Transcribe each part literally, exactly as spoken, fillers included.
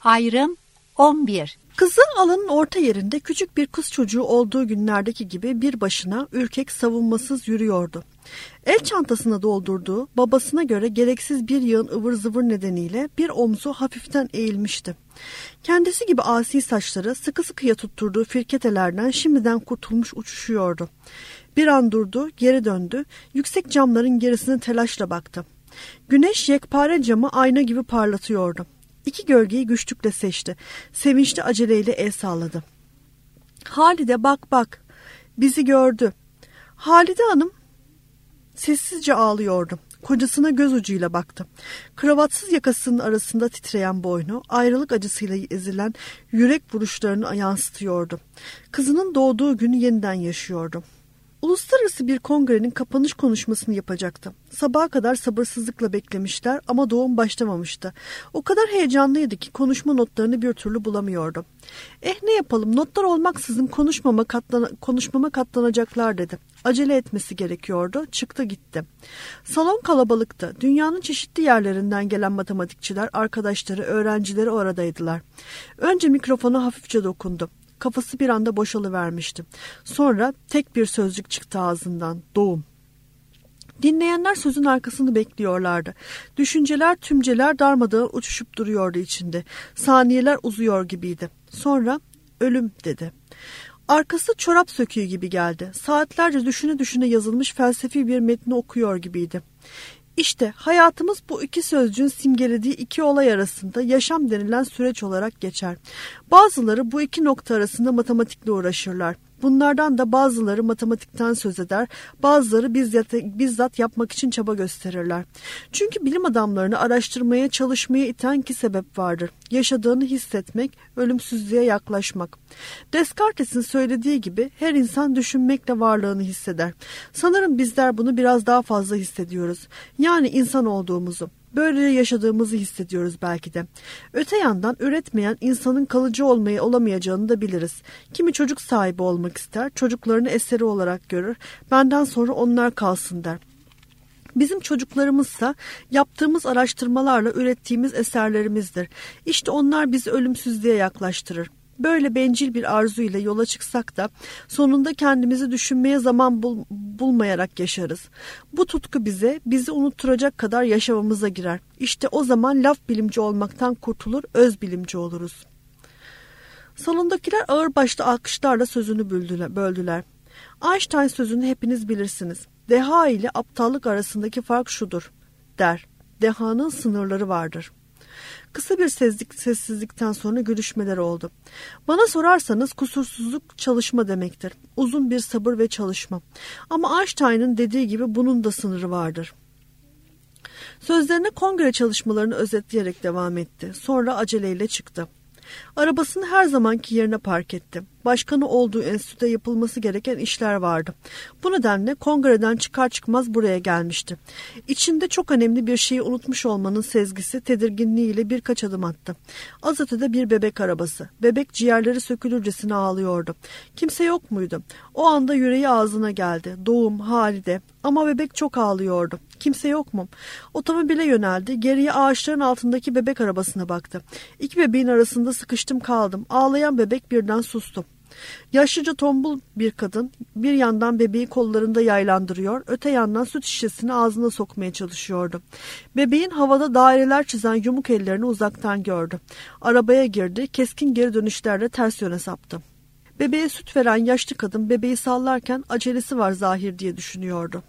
Ayrım on bir. Kızıl alanın orta yerinde küçük bir kız çocuğu olduğu günlerdeki gibi bir başına ürkek savunmasız yürüyordu. El çantasına doldurduğu babasına göre gereksiz bir yığın ıvır zıvır nedeniyle bir omzu hafiften eğilmişti. Kendisi gibi asi saçları sıkı sıkıya tutturduğu firketelerden şimdiden kurtulmuş uçuşuyordu. Bir an durdu, geri döndü, yüksek camların gerisine telaşla baktı. Güneş yekpare camı ayna gibi parlatıyordu. İki gölgeyi güçlükle seçti. Sevinçli aceleyle el salladı. Halide bak bak. Bizi gördü. Halide Hanım sessizce ağlıyordu. Kocasına göz ucuyla baktı. Kravatsız yakasının arasında titreyen boynu, ayrılık acısıyla ezilen yürek vuruşlarını yansıtıyordu. Kızının doğduğu günü yeniden yaşıyordu. Uluslararası bir kongrenin kapanış konuşmasını yapacaktı. Sabaha kadar sabırsızlıkla beklemişler ama doğum başlamamıştı. O kadar heyecanlıydı ki konuşma notlarını bir türlü bulamıyordu. Eh ne yapalım, notlar olmaksızın konuşmama, katlana, konuşmama katlanacaklar dedi. Acele etmesi gerekiyordu. Çıktı gitti. Salon kalabalıktı. Dünyanın çeşitli yerlerinden gelen matematikçiler, arkadaşları, öğrencileri oradaydılar. Önce mikrofona hafifçe dokundu. Kafası bir anda boşalıvermişti. Sonra tek bir sözcük çıktı ağzından. Doğum. Dinleyenler sözün arkasını bekliyorlardı. Düşünceler, tümceler darmadağın uçuşup duruyordu içinde. Saniyeler uzuyor gibiydi. Sonra ölüm dedi. Arkası çorap söküğü gibi geldi. Saatlerce düşüne düşüne yazılmış felsefi bir metni okuyor gibiydi. İşte hayatımız bu iki sözcüğün simgelediği iki olay arasında yaşam denilen süreç olarak geçer. Bazıları bu iki nokta arasında matematikle uğraşırlar. Bunlardan da bazıları matematikten söz eder, bazıları bizzat, bizzat yapmak için çaba gösterirler. Çünkü bilim adamlarını araştırmaya, çalışmaya iten iki sebep vardır. Yaşadığını hissetmek, ölümsüzlüğe yaklaşmak. Descartes'in söylediği gibi her insan düşünmekle varlığını hisseder. Sanırım bizler bunu biraz daha fazla hissediyoruz. Yani insan olduğumuzu. Böyle yaşadığımızı hissediyoruz belki de. Öte yandan üretmeyen insanın kalıcı olmayı olamayacağını da biliriz. Kimi çocuk sahibi olmak ister, çocuklarını eseri olarak görür, benden sonra onlar kalsın der. Bizim çocuklarımızsa yaptığımız araştırmalarla ürettiğimiz eserlerimizdir. İşte onlar bizi ölümsüzlüğe yaklaştırır. Böyle bencil bir arzuyla yola çıksak da sonunda kendimizi düşünmeye zaman bul- bulmayarak yaşarız. Bu tutku bize, bizi unutturacak kadar yaşamamıza girer. İşte o zaman laf bilimci olmaktan kurtulur, öz bilimci oluruz. Salondakiler ağırbaşlı alkışlarla sözünü böldüler. Einstein sözünü hepiniz bilirsiniz. Deha ile aptallık arasındaki fark şudur, der. Dehanın sınırları vardır. Kısa bir sezlik, sessizlikten sonra gülüşmeler oldu. Bana sorarsanız kusursuzluk çalışma demektir. Uzun bir sabır ve çalışma. Ama Einstein'ın dediği gibi bunun da sınırı vardır. Sözlerine kongre çalışmalarını özetleyerek devam etti. Sonra aceleyle çıktı. Arabasını her zamanki yerine park etti. Başkanı olduğu enstitüde yapılması gereken işler vardı. Bu nedenle kongreden çıkar çıkmaz buraya gelmişti. İçinde çok önemli bir şeyi unutmuş olmanın sezgisi tedirginliğiyle birkaç adım attı. Az ötede bir bebek arabası. Bebek ciğerleri sökülürcesine ağlıyordu. Kimse yok muydu? O anda yüreği ağzına geldi. Doğum, Halide. Ama bebek çok ağlıyordu. Kimse yok mu? Otomobile yöneldi. Geriye ağaçların altındaki bebek arabasına baktı. İki bebeğin arasında sıkıştım kaldım. Ağlayan bebek birden sustu. Yaşlıca tombul bir kadın bir yandan bebeği kollarında yaylandırıyor, öte yandan süt şişesini ağzına sokmaya çalışıyordu. Bebeğin havada daireler çizen yumuk ellerini uzaktan gördü. Arabaya girdi, keskin geri dönüşlerle ters yöne saptı. Bebeğe süt veren yaşlı kadın bebeği sallarken acelesi var zahir diye düşünüyordu.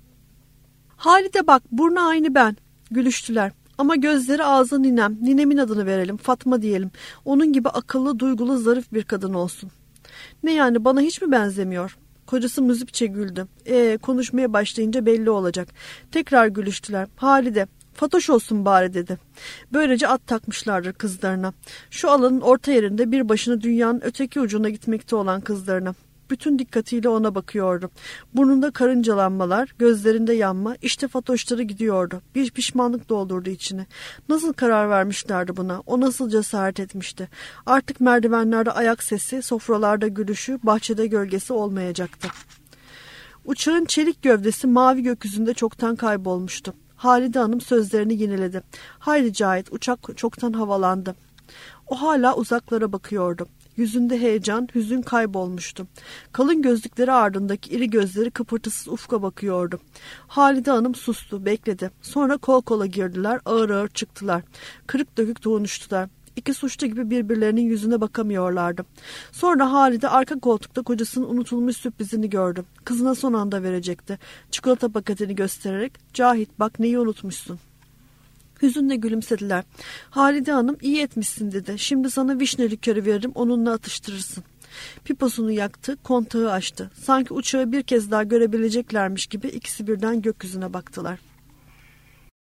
Halide bak, burnu aynı ben. Gülüştüler. Ama gözleri ağzı ninem. Ninemin adını verelim, Fatma diyelim. Onun gibi akıllı, duygulu, zarif bir kadın olsun. Ne yani, bana hiç mi benzemiyor? Kocası müzipçe güldü. Ee, konuşmaya başlayınca belli olacak. Tekrar gülüştüler. Halide, Fatoş olsun bari dedi. Böylece at takmışlardır kızlarına. Şu alanın orta yerinde bir başına dünyanın öteki ucuna gitmekte olan kızlarına. Bütün dikkatiyle ona bakıyordu. Burnunda karıncalanmalar, gözlerinde yanma, işte Fatoşları gidiyordu. Bir pişmanlık doldurdu içini. Nasıl karar vermişlerdi buna? O nasıl cesaret etmişti? Artık merdivenlerde ayak sesi, sofralarda gülüşü, bahçede gölgesi olmayacaktı. Uçağın çelik gövdesi mavi gökyüzünde çoktan kaybolmuştu. Halide Hanım sözlerini yineledi. Haydi Cahit, uçak çoktan havalandı. O hala uzaklara bakıyordu. Yüzünde heyecan, hüzün kaybolmuştu. Kalın gözlükleri ardındaki iri gözleri kıpırtısız ufka bakıyordu. Halide Hanım sustu, bekledi. Sonra kol kola girdiler, ağır ağır çıktılar. Kırık dökük konuştular. İki suçlu gibi birbirlerinin yüzüne bakamıyorlardı. Sonra Halide arka koltukta kocasının unutulmuş sürprizini gördü. Kızına son anda verecekti. Çikolata paketini göstererek, "Cahit bak neyi unutmuşsun." Hüzünle gülümsediler. Halide Hanım, "İyi etmişsin," dedi. "Şimdi sana vişne likörü veririm, onunla atıştırırsın." Piposunu yaktı, kontağı açtı. Sanki uçağı bir kez daha görebileceklermiş gibi ikisi birden gökyüzüne baktılar.